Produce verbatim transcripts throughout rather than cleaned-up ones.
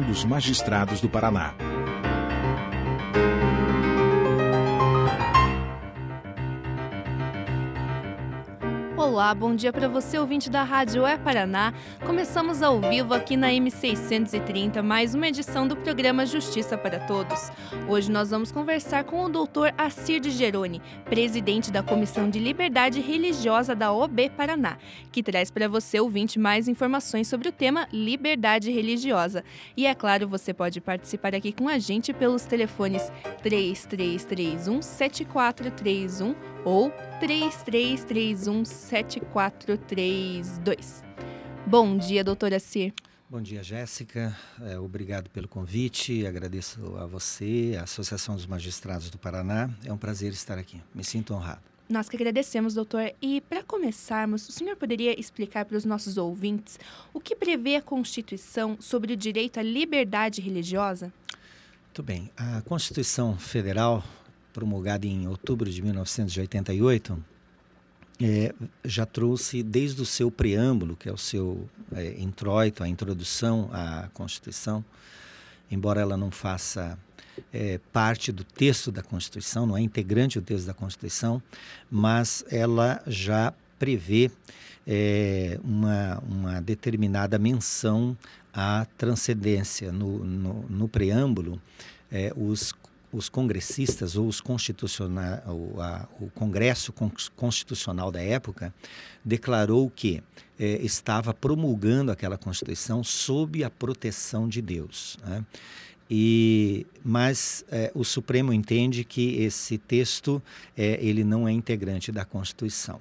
Associação dos Magistrados do Paraná. Olá, bom dia para você, ouvinte da Rádio É Paraná. Começamos ao vivo aqui na M seiscentos e trinta, mais uma edição do programa Justiça para Todos. Hoje nós vamos conversar com o doutor Assir de Geroni, presidente da Comissão de Liberdade Religiosa da O A B Paraná, que traz para você, ouvinte, mais informações sobre o tema liberdade religiosa. E é claro, você pode participar aqui com a gente pelos telefones três três três um, sete quatro três um ou três três três um, sete quatro três dois. Bom dia, doutora Assir. Bom dia, Jéssica. É, obrigado pelo convite. Agradeço a você, a Associação dos Magistrados do Paraná. É um prazer estar aqui. Me sinto honrado. Nós que agradecemos, doutor. E para começarmos, o senhor poderia explicar para os nossos ouvintes o que prevê a Constituição sobre o direito à liberdade religiosa? Muito bem. A Constituição Federal, promulgada em outubro de mil novecentos e oitenta e oito, é, já trouxe desde o seu preâmbulo, que é o seu é, introito, a introdução à Constituição, embora ela não faça é, parte do texto da Constituição, não é integrante do texto da Constituição, mas ela já prevê é, uma, uma determinada menção à transcendência. No, no, no preâmbulo, é, os Os congressistas ou os constitucionais, o, a, o Congresso Constitucional da época declarou que eh, estava promulgando aquela Constituição sob a proteção de Deus, né? E, mas eh, o Supremo entende que esse texto eh, ele não é integrante da Constituição.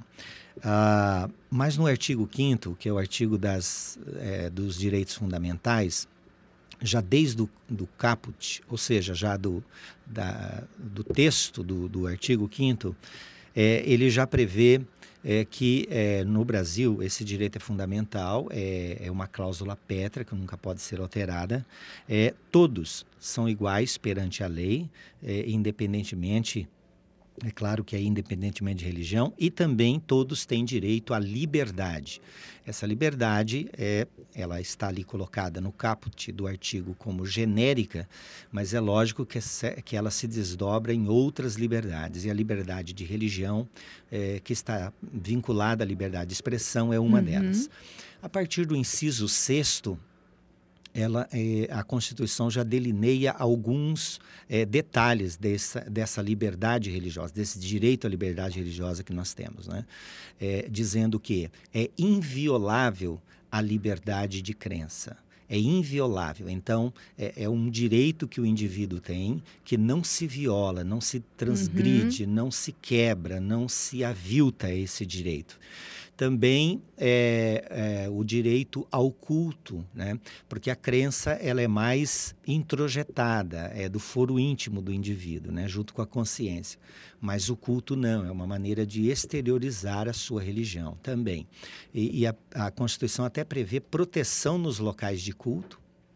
Ah, mas no artigo quinto, que é o artigo das, eh, dos direitos fundamentais, já desde o do caput, ou seja, já do, da, do texto do, do artigo quinto, é, ele já prevê é, que é, no Brasil esse direito é fundamental, é, é uma cláusula pétrea que nunca pode ser alterada. É, todos são iguais perante a lei, é, independentemente, é claro que é independentemente de religião, e também todos têm direito à liberdade. Essa liberdade, é, ela está ali colocada no caput do artigo como genérica, mas é lógico que, que ela se desdobra em outras liberdades. E a liberdade de religião, é, que está vinculada à liberdade de expressão, é uma uhum. delas. A partir do inciso sexto, ela, é, a Constituição já delineia alguns é, detalhes dessa, dessa liberdade religiosa, desse direito à liberdade religiosa que nós temos, né? É, dizendo que é inviolável a liberdade de crença. É inviolável. Então, é, é um direito que o indivíduo tem, que não se viola, não se transgride, uhum. não se quebra, não se avilta esse direito. Também é, é, o direito ao culto, né? Porque a crença ela é mais introjetada, é do foro íntimo do indivíduo, né? Junto com a consciência. Mas o culto não, é uma maneira de exteriorizar a sua religião também. E, e a, a Constituição até prevê proteção nos locais de culto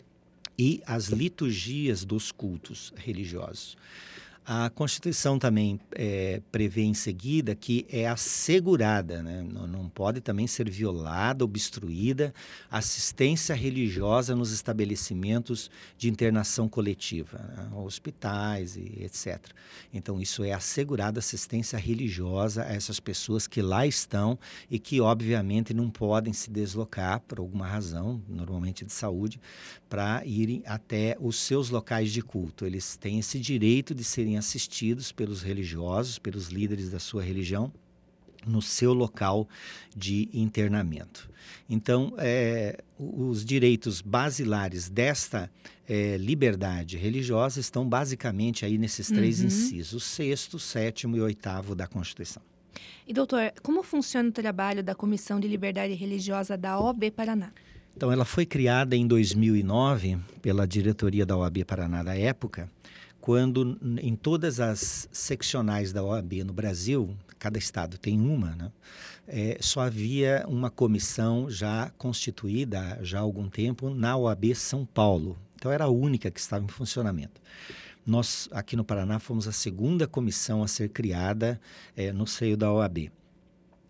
e as liturgias dos cultos religiosos. A Constituição também é, prevê em seguida que é assegurada, né? não, não pode também ser violada, obstruída, assistência religiosa nos estabelecimentos de internação coletiva, né? Hospitais e etcétera. Então, isso é assegurada assistência religiosa a essas pessoas que lá estão e que, obviamente, não podem se deslocar por alguma razão, normalmente de saúde, para irem até os seus locais de culto. Eles têm esse direito de serem assistidos pelos religiosos, pelos líderes da sua religião, no seu local de internamento. Então, é, os direitos basilares desta é, liberdade religiosa estão basicamente aí nesses três uhum. incisos, sexto, sétimo e oitavo da Constituição. E, doutor, como funciona o trabalho da Comissão de Liberdade Religiosa da O A B Paraná? Então, ela foi criada em dois mil e nove pela diretoria da O A B Paraná da época, quando em todas as seccionais da O A B no Brasil, cada estado tem uma, né? É, só havia uma comissão já constituída já há algum tempo na O A B São Paulo. Então, era a única que estava em funcionamento. Nós, aqui no Paraná, fomos a segunda comissão a ser criada é, no seio da O A B.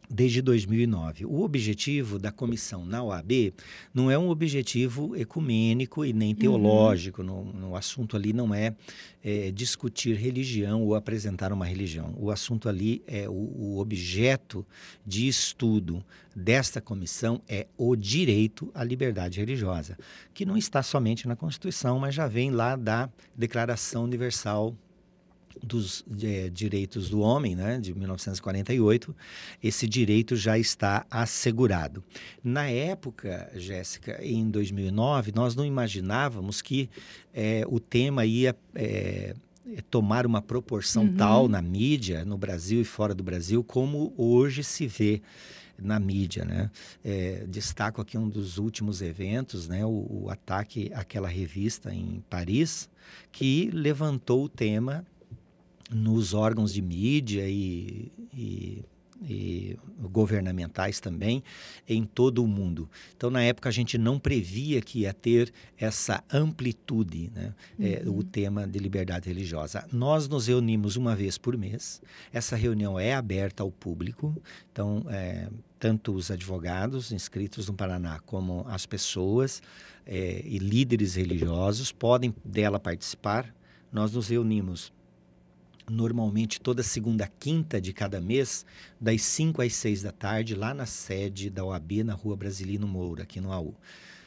desde dois mil e nove. O objetivo da comissão na O A B não é um objetivo ecumênico e nem teológico. Uhum. No, no assunto ali não é, é discutir religião ou apresentar uma religião. O assunto ali é o, o objeto de estudo desta comissão é o direito à liberdade religiosa, que não está somente na Constituição, mas já vem lá da Declaração Universal dos é, Direitos do Homem, né, de mil novecentos e quarenta e oito, esse direito já está assegurado. Na época, Jéssica, em dois mil e nove, nós não imaginávamos que é, o tema ia é, tomar uma proporção uhum. tal na mídia, no Brasil e fora do Brasil, como hoje se vê na mídia, né? É, destaco aqui um dos últimos eventos, né, o, o ataque àquela revista em Paris, que levantou o tema nos órgãos de mídia e, e, e governamentais também, em todo o mundo. Então, na época, a gente não previa que ia ter essa amplitude, né? Uhum. É, o tema de liberdade religiosa. Nós nos reunimos uma vez por mês. Essa reunião é aberta ao público. Então, é, tanto os advogados inscritos no Paraná como as pessoas é, e líderes religiosos podem dela participar. Nós nos reunimos normalmente toda segunda, quinta de cada mês, das cinco às seis da tarde, lá na sede da O A B, na Rua Brasilino Moura, aqui no A U.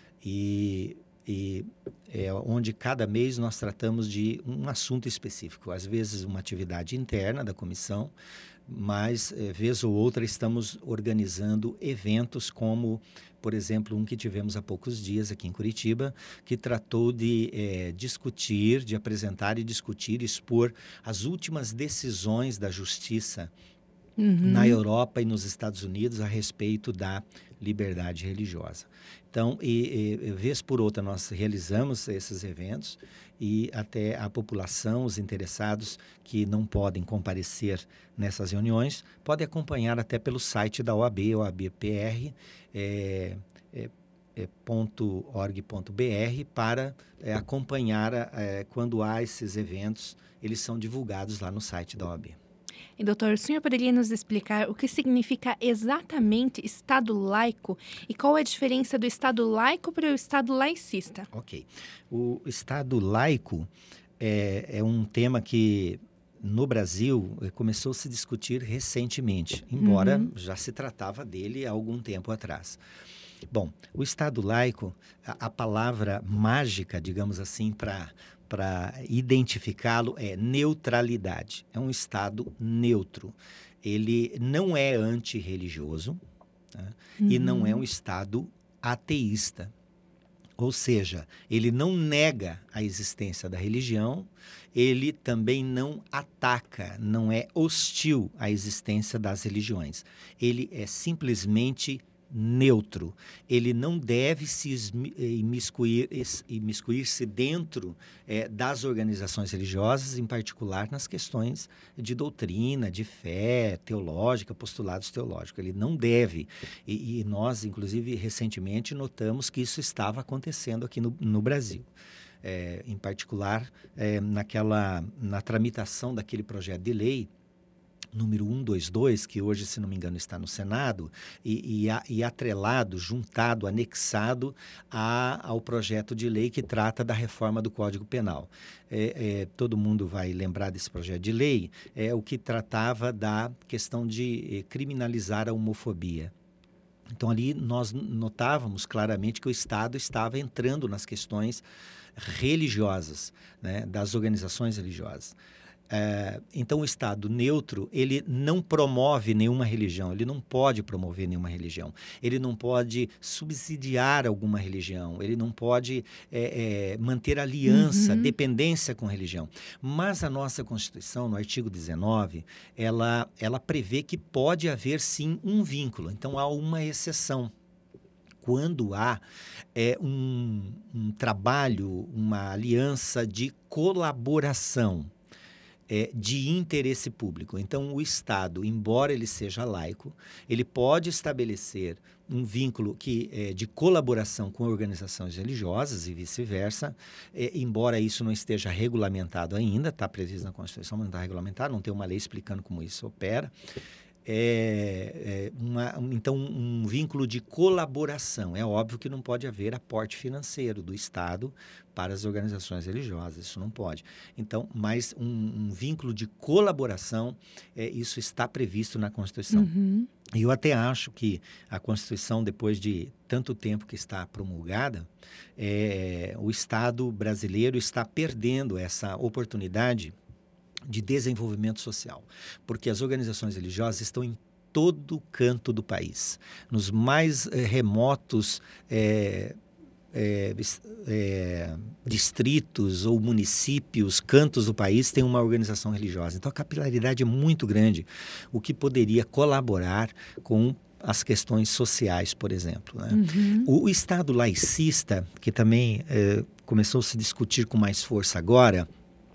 E, e é onde cada mês nós tratamos de um assunto específico, às vezes uma atividade interna da comissão, mas, é, vez ou outra, estamos organizando eventos como, por exemplo, um que tivemos há poucos dias aqui em Curitiba, que tratou de é, discutir, de apresentar e discutir, expor as últimas decisões da justiça uhum. na Europa e nos Estados Unidos a respeito da liberdade religiosa. Então, e, e, vez por outra, nós realizamos esses eventos e até a população, os interessados que não podem comparecer nessas reuniões, podem acompanhar até pelo site da O A B, O A B P R, é, é, é, .org.br, para é, acompanhar é, quando há esses eventos, eles são divulgados lá no site da O A B. E, doutor, o senhor poderia nos explicar o que significa exatamente Estado laico e qual é a diferença do Estado laico para o Estado laicista? Ok. O Estado laico é, é um tema que, no Brasil, começou a se discutir recentemente, embora uhum. já se tratava dele há algum tempo atrás. Bom, o Estado laico, a, a palavra mágica, digamos assim, para... para identificá-lo é neutralidade. É um Estado neutro. Ele não é antirreligioso, tá? Uhum. E não é um Estado ateísta. Ou seja, ele não nega a existência da religião, ele também não ataca, não é hostil à existência das religiões. Ele é simplesmente neutro. Ele não deve se imiscuir, imiscuir-se dentro é, das organizações religiosas, em particular nas questões de doutrina, de fé teológica, postulados teológicos. Ele não deve. E, e nós, inclusive, recentemente notamos que isso estava acontecendo aqui no, no Brasil. É, em particular, é, naquela, na tramitação daquele projeto de lei número cento e vinte e dois, que hoje, se não me engano, está no Senado, e, e, a, e atrelado, juntado, anexado a, ao projeto de lei que trata da reforma do Código Penal. É, é, todo mundo vai lembrar desse projeto de lei, é o que tratava da questão de é, criminalizar a homofobia. Então, ali nós notávamos claramente que o Estado estava entrando nas questões religiosas, né, das organizações religiosas. É, então, o Estado neutro, ele não promove nenhuma religião, ele não pode promover nenhuma religião, ele não pode subsidiar alguma religião, ele não pode é, é, manter aliança, uhum. dependência com religião. Mas a nossa Constituição, no artigo dezenove, ela, ela prevê que pode haver, sim, um vínculo. Então, há uma exceção. Quando há é, um, um trabalho, uma aliança de colaboração, É, de interesse público. Então, o Estado, embora ele seja laico, ele pode estabelecer um vínculo que, é, de colaboração com organizações religiosas e vice-versa, é, embora isso não esteja regulamentado ainda, está previsto na Constituição, mas não está regulamentado, não tem uma lei explicando como isso opera. é, é uma, então um vínculo de colaboração. É óbvio que não pode haver aporte financeiro do Estado para as organizações religiosas, isso não pode. Então, mas um, um vínculo de colaboração, é, isso está previsto na Constituição. Uhum. E eu até acho que a Constituição, depois de tanto tempo que está promulgada, é, o Estado brasileiro está perdendo essa oportunidade de desenvolvimento social, porque as organizações religiosas estão em todo canto do país, nos mais eh, remotos eh, É, é, distritos ou municípios, cantos do país, tem uma organização religiosa. Então, a capilaridade é muito grande, o que poderia colaborar com as questões sociais, por exemplo. Né? Uhum. O, o Estado laicista, que também é, começou a se discutir com mais força agora,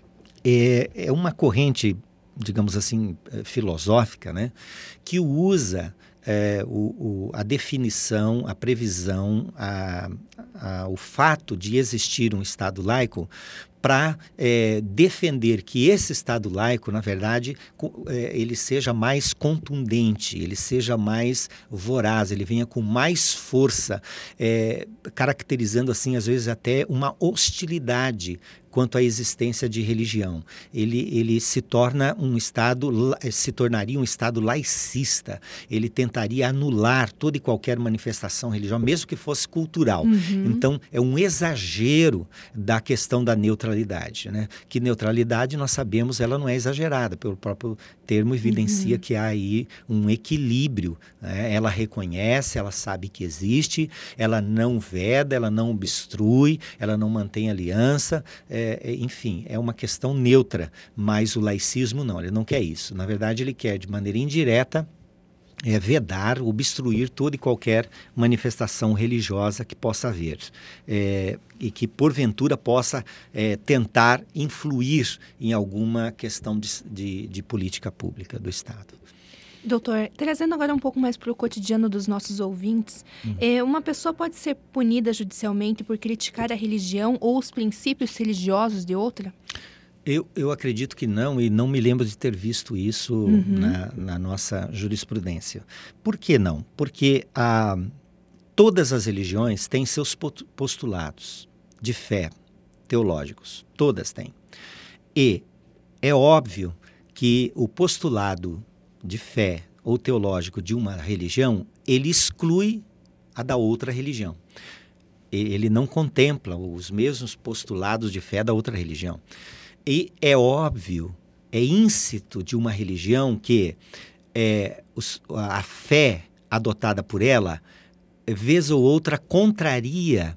é, é uma corrente, digamos assim, filosófica, né? Que usa É, o, o, a definição, a previsão, a, a, o fato de existir um Estado laico para é, defender que esse Estado laico, na verdade, é, ele seja mais contundente, ele seja mais voraz, ele venha com mais força, é, caracterizando assim, às vezes, até uma hostilidade quanto à existência de religião. Ele, ele se torna um Estado, se tornaria um Estado laicista. Ele tentaria anular toda e qualquer manifestação religiosa, mesmo que fosse cultural. Uhum. Então, é um exagero da questão da neutralidade, né? Que neutralidade, nós sabemos, ela não é exagerada, pelo próprio termo evidencia uhum. que há aí um equilíbrio, né? Ela reconhece, ela sabe que existe, ela não veda, ela não obstrui, ela não mantém aliança, é, É, enfim, é uma questão neutra, mas o laicismo não, ele não quer isso. Na verdade, ele quer, de maneira indireta, é, vedar, obstruir toda e qualquer manifestação religiosa que possa haver, é, e que, porventura, possa é, tentar influir em alguma questão de, de, de política pública do Estado. Doutor, trazendo agora um pouco mais para o cotidiano dos nossos ouvintes, uhum. é, uma pessoa pode ser punida judicialmente por criticar a religião ou os princípios religiosos de outra? Eu, eu acredito que não, e não me lembro de ter visto isso uhum. na, na nossa jurisprudência. Por que não? Porque ah, todas as religiões têm seus postulados de fé teológicos, todas têm. E é óbvio que o postulado de fé ou teológico de uma religião, ele exclui a da outra religião. Ele não contempla os mesmos postulados de fé da outra religião. E é óbvio, é íncito de uma religião que é, os, a fé adotada por ela, vez ou outra, contraria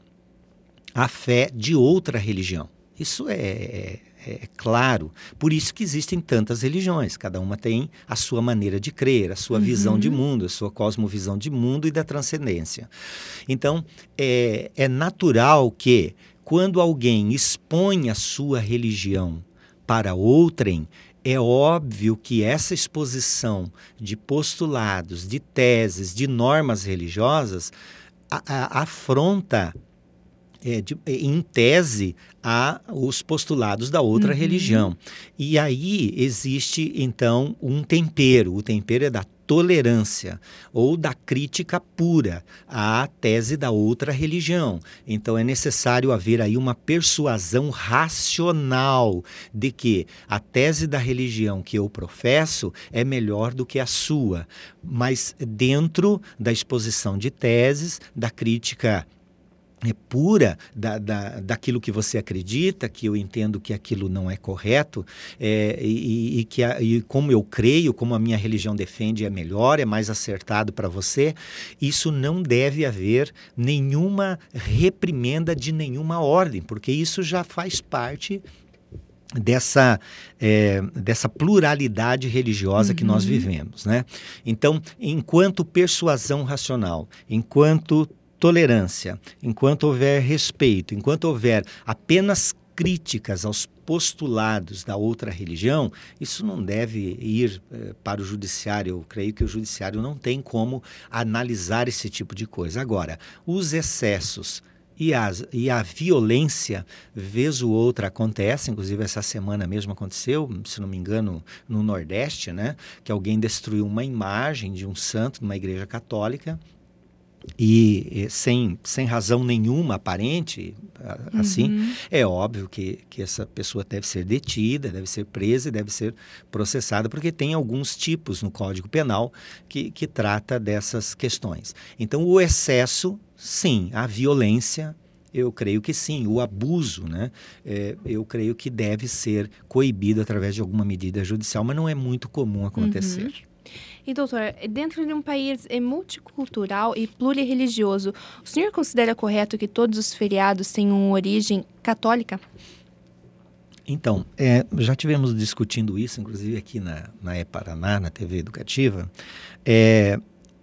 a fé de outra religião. Isso é... é É claro, por isso que existem tantas religiões, cada uma tem a sua maneira de crer, a sua uhum. visão de mundo, a sua cosmovisão de mundo e da transcendência. Então, é, é natural que, quando alguém expõe a sua religião para outrem, é óbvio que essa exposição de postulados, de teses, de normas religiosas, a, a, afronta É, de, em tese, a os postulados da outra uhum. religião. E aí existe, então, um tempero. O tempero é da tolerância ou da crítica pura à tese da outra religião. Então, é necessário haver aí uma persuasão racional de que a tese da religião que eu professo é melhor do que a sua, mas dentro da exposição de teses, da crítica é pura da, da, daquilo que você acredita, que eu entendo que aquilo não é correto, é, e, e, que a, e como eu creio, como a minha religião defende é melhor, é mais acertado para você, isso não deve haver nenhuma reprimenda de nenhuma ordem, porque isso já faz parte dessa, é, dessa pluralidade religiosa uhum. que nós vivemos, né? Então, enquanto persuasão racional, enquanto tolerância, enquanto houver respeito, enquanto houver apenas críticas aos postulados da outra religião, isso não deve ir eh, para o judiciário. Eu creio que o judiciário não tem como analisar esse tipo de coisa. Agora, os excessos E, as, e a violência, vez ou outra, acontece, inclusive essa semana mesmo aconteceu, se não me engano, no Nordeste, né? Que alguém destruiu uma imagem de um santo numa igreja católica e, e sem, sem razão nenhuma aparente, assim, uhum. É óbvio que, que essa pessoa deve ser detida, deve ser presa e deve ser processada, porque tem alguns tipos no Código Penal que, que trata dessas questões. Então, o excesso, sim, a violência, eu creio que sim, o abuso, né? É, eu creio que deve ser coibido através de alguma medida judicial, mas não é muito comum acontecer. Uhum. E, doutor, dentro de um país multicultural e plurireligioso, o senhor considera correto que todos os feriados tenham origem católica? Então, é, já tivemos discutindo isso, inclusive aqui na, na E-Paraná, na T V Educativa. É,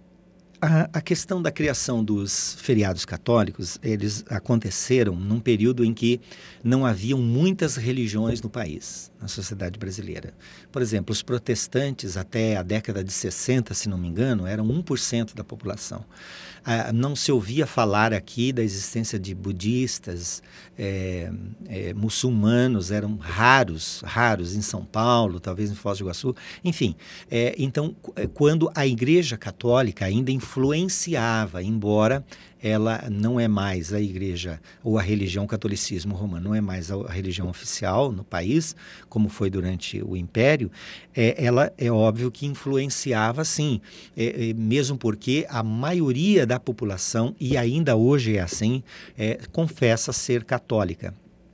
a, a questão da criação dos feriados católicos, eles aconteceram num período em que não haviam muitas religiões no país, na sociedade brasileira. Por exemplo, os protestantes, até a década de sessenta, se não me engano, eram um por cento da população. Ah, não se ouvia falar aqui da existência de budistas, é, é, muçulmanos, eram raros, raros em São Paulo, talvez em Foz do Iguaçu, enfim. É, então, quando a Igreja Católica ainda influenciava, embora ela não é mais a igreja ou a religião catolicismo romano, não é mais a religião oficial no país, como foi durante o Império, é, ela é óbvio que influenciava sim, é, é, mesmo porque a maioria da população, e ainda hoje é assim, é, confessa ser católica.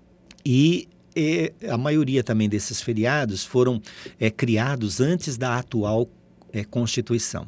E E a maioria também desses feriados foram é, criados antes da atual é, Constituição.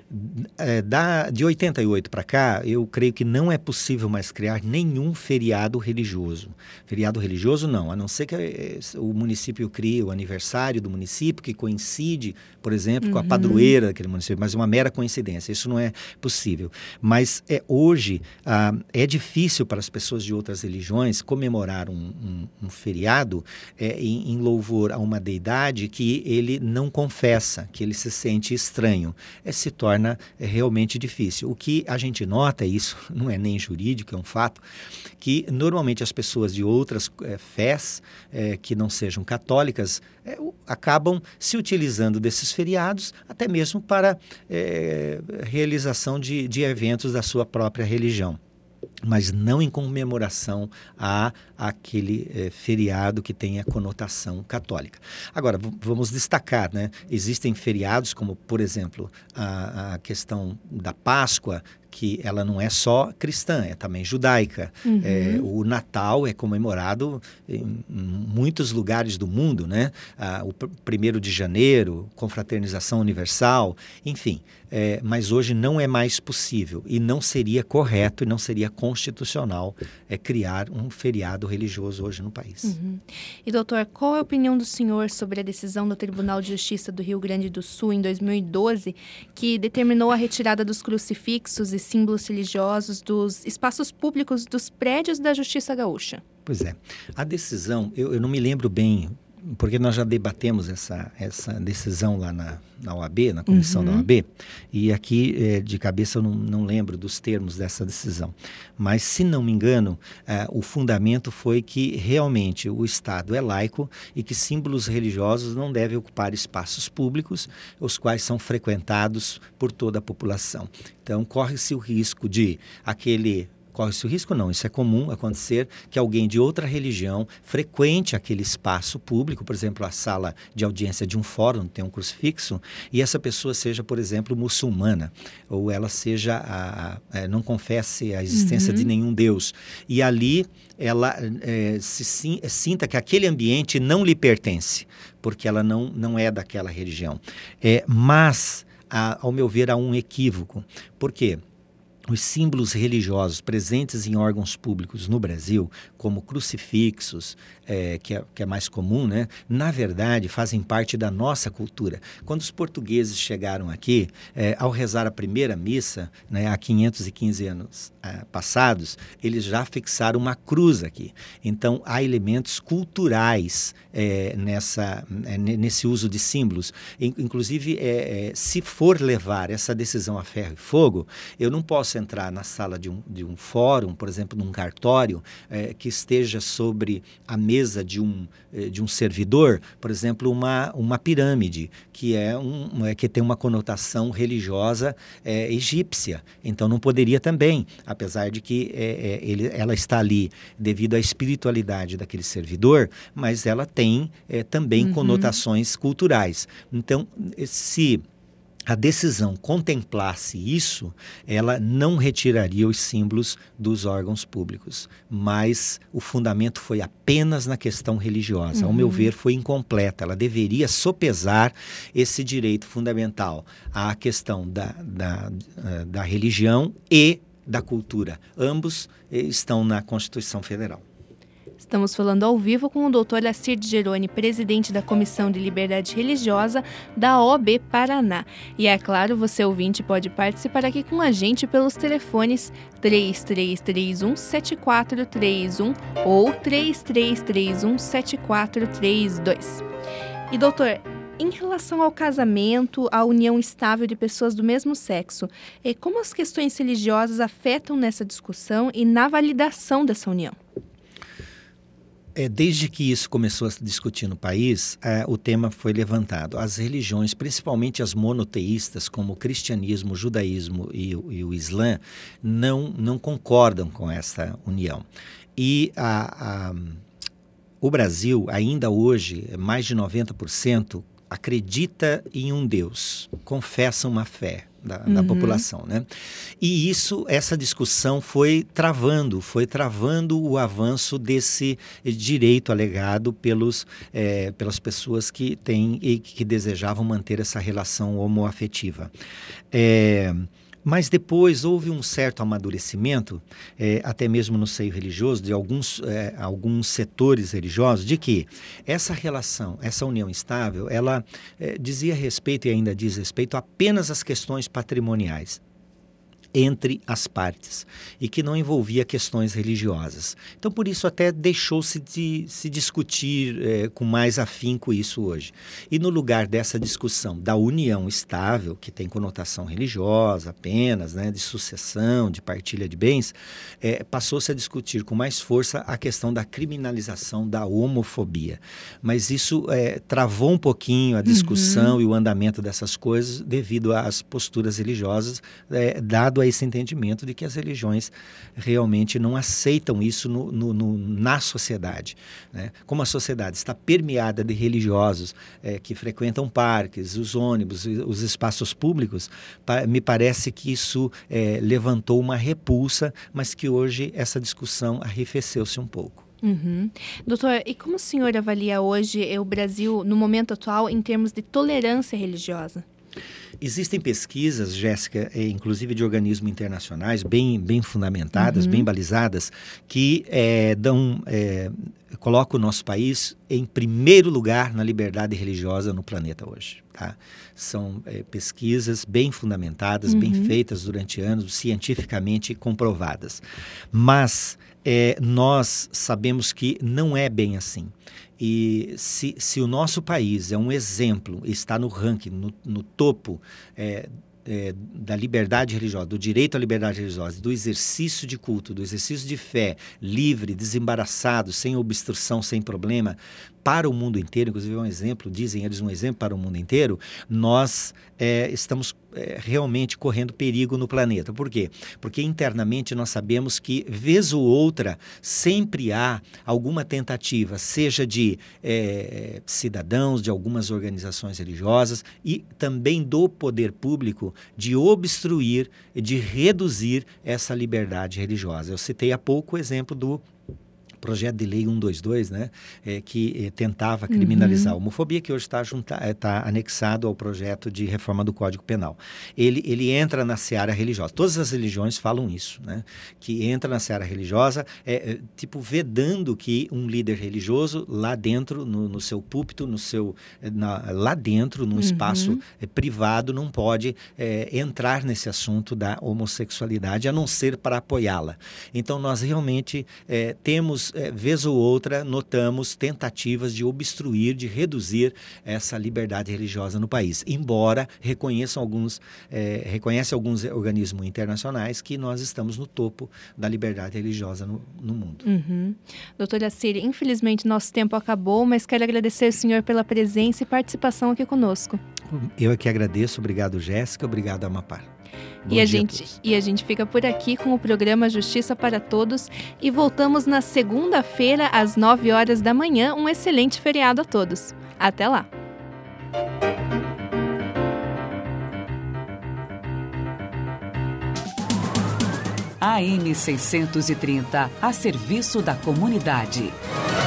É, da, de oitenta e oito para cá, eu creio que não é possível mais criar nenhum feriado religioso. Feriado religioso não, a não ser que é, o município crie o aniversário do município, que coincide, por exemplo, uhum. com a padroeira daquele município, mas uma mera coincidência, isso não é possível. Mas é, hoje ah, é difícil para as pessoas de outras religiões comemorar um, um, um feriado é, em, em louvor a uma deidade que ele não confessa, que ele se sente estranho. É, se torna é realmente difícil. O que a gente nota, isso não é nem jurídico, é um fato, que normalmente as pessoas de outras é, fés é, que não sejam católicas é, acabam se utilizando desses feriados até mesmo para é, realização de, de eventos da sua própria religião, mas não em comemoração a aquele eh, feriado que tem a conotação católica. Agora, v- vamos destacar, né? Existem feriados como, por exemplo, a, a questão da Páscoa, que ela não é só cristã, é também judaica. Uhum. É, o Natal é comemorado em, em muitos lugares do mundo, né? Ah, o primeiro de janeiro, confraternização universal, enfim. É, mas hoje não é mais possível e não seria correto e não seria constitucional é, criar um feriado religioso hoje no país. Uhum. E, doutor, qual é a opinião do senhor sobre a decisão do Tribunal de Justiça do Rio Grande do Sul, em dois mil e doze, que determinou a retirada dos crucifixos e símbolos religiosos dos espaços públicos dos prédios da Justiça Gaúcha? Pois é. A decisão, eu, eu não me lembro bem, porque nós já debatemos essa, essa decisão lá na, na O A B, na comissão uhum. da O A B, e aqui é, de cabeça eu não, não lembro dos termos dessa decisão. Mas, se não me engano, é, o fundamento foi que realmente o Estado é laico e que símbolos religiosos não devem ocupar espaços públicos, os quais são frequentados por toda a população. Então, corre-se o risco de aquele... Corre-se o risco? Não, isso é comum acontecer, que alguém de outra religião frequente aquele espaço público, por exemplo, a sala de audiência de um fórum, tem um crucifixo, e essa pessoa seja, por exemplo, muçulmana, ou ela seja, a, a, não confesse a existência uhum. de nenhum Deus. E ali ela é, se sinta que aquele ambiente não lhe pertence, porque ela não, não é daquela religião. É, mas, a, ao meu ver, há um equívoco. Por quê? Os símbolos religiosos presentes em órgãos públicos no Brasil, como crucifixos, é, que, é, que é mais comum, né? Na verdade, fazem parte da nossa cultura. Quando os portugueses chegaram aqui, é, ao rezar a primeira missa, né, há quinhentos e quinze anos é, passados, eles já fixaram uma cruz aqui. Então, há elementos culturais é, nessa, é, nesse uso de símbolos. Inclusive, é, é, se for levar essa decisão a ferro e fogo, eu não posso entrar na sala de um, de um fórum, por exemplo, num cartório, é, que esteja sobre a mesa de um, de um servidor, por exemplo, uma, uma pirâmide, que, é um, é, que tem uma conotação religiosa é, egípcia. Então, não poderia também, apesar de que é, é, ele, ela está ali devido à espiritualidade daquele servidor, mas ela tem é, também uhum. conotações culturais. Então, se a decisão contemplasse isso, ela não retiraria os símbolos dos órgãos públicos, mas o fundamento foi apenas na questão religiosa. Uhum. Ao meu ver, foi incompleta. Ela deveria sopesar esse direito fundamental à questão da, da, da religião e da cultura. Ambos estão na Constituição Federal. Estamos falando ao vivo com o doutor Assir Geroni, presidente da Comissão de Liberdade Religiosa da O A B Paraná. E é claro, você ouvinte pode participar aqui com a gente pelos telefones três três três um, sete quatro três um ou três três três um, sete quatro três dois. E doutor, em relação ao casamento, à união estável de pessoas do mesmo sexo, como as questões religiosas afetam nessa discussão e na validação dessa união? É, desde que isso começou a se discutir no país, é, o tema foi levantado. As religiões, principalmente as monoteístas, como o cristianismo, o judaísmo e o, e o islã, não, não concordam com essa união. E a, a, o Brasil, ainda hoje, mais de noventa por cento acredita em um Deus, confessa uma fé da, da uhum. população, né? E isso, essa discussão foi travando, foi travando o avanço desse direito alegado pelos, é, pelas pessoas que têm e que desejavam manter essa relação homoafetiva. É, Mas depois houve um certo amadurecimento, é, até mesmo no seio religioso, de alguns, é, alguns setores religiosos, de que essa relação, essa união estável, ela é, dizia respeito e ainda diz respeito apenas às questões patrimoniais entre as partes e que não envolvia questões religiosas. Então, por isso, até deixou-se de se discutir é, com mais afinco isso hoje. E no lugar dessa discussão da união estável, que tem conotação religiosa apenas, né, de sucessão, de partilha de bens, é, passou-se a discutir com mais força a questão da criminalização da homofobia. Mas isso é, travou um pouquinho a discussão uhum. e o andamento dessas coisas devido às posturas religiosas, é, dado a esse entendimento de que as religiões realmente não aceitam isso no, no, no, na sociedade, né? Como a sociedade está permeada de religiosos é, que frequentam parques, os ônibus, os espaços públicos, pa, me parece que isso é, levantou uma repulsa, mas que hoje essa discussão arrefeceu-se um pouco. Uhum. Doutor, e como o senhor avalia hoje o Brasil, no momento atual, em termos de tolerância religiosa? Existem pesquisas, Jéssica, inclusive de organismos internacionais, bem, bem fundamentadas, uhum. bem balizadas, que é, dão, é, colocam o nosso país em primeiro lugar na liberdade religiosa no planeta hoje. Tá? São é, pesquisas bem fundamentadas, uhum. bem feitas durante anos, cientificamente comprovadas. Mas é, nós sabemos que não é bem assim. E se, se o nosso país é um exemplo, está no ranking, no, no topo é, é, da liberdade religiosa, do direito à liberdade religiosa, do exercício de culto, do exercício de fé, livre, desembaraçado, sem obstrução, sem problema, para o mundo inteiro, inclusive é um exemplo, dizem eles um exemplo para o mundo inteiro, nós é, estamos é, realmente correndo perigo no planeta. Por quê? Porque internamente nós sabemos que, vez ou outra, sempre há alguma tentativa, seja de é, cidadãos, de algumas organizações religiosas e também do poder público, de obstruir, de reduzir essa liberdade religiosa. Eu citei há pouco o exemplo do projeto de lei cento e vinte e dois, né, é, que é, tentava criminalizar uhum. a homofobia, que hoje está é, tá anexado ao projeto de reforma do Código Penal. Ele, ele entra na seara religiosa. Todas as religiões falam isso, né, que entra na seara religiosa, é, é, tipo, vedando que um líder religioso, lá dentro, no, no seu púlpito, no seu, na, lá dentro, num uhum. espaço é, privado, não pode é, entrar nesse assunto da homossexualidade, a não ser para apoiá-la. Então, nós realmente é, temos nós, é, vez ou outra, notamos tentativas de obstruir, de reduzir essa liberdade religiosa no país, embora reconheçam alguns, é, reconhece alguns organismos internacionais que nós estamos no topo da liberdade religiosa no, no mundo. Uhum. Doutora Ciri, infelizmente nosso tempo acabou, mas quero agradecer ao senhor pela presença e participação aqui conosco. Eu é que agradeço, obrigado Jéssica, obrigado Amapar. E a, gente, a e a gente fica por aqui com o programa Justiça para Todos e voltamos na segunda-feira às nove horas da manhã. Um excelente feriado a todos. Até lá! A M seiscentos e trinta, a serviço da comunidade.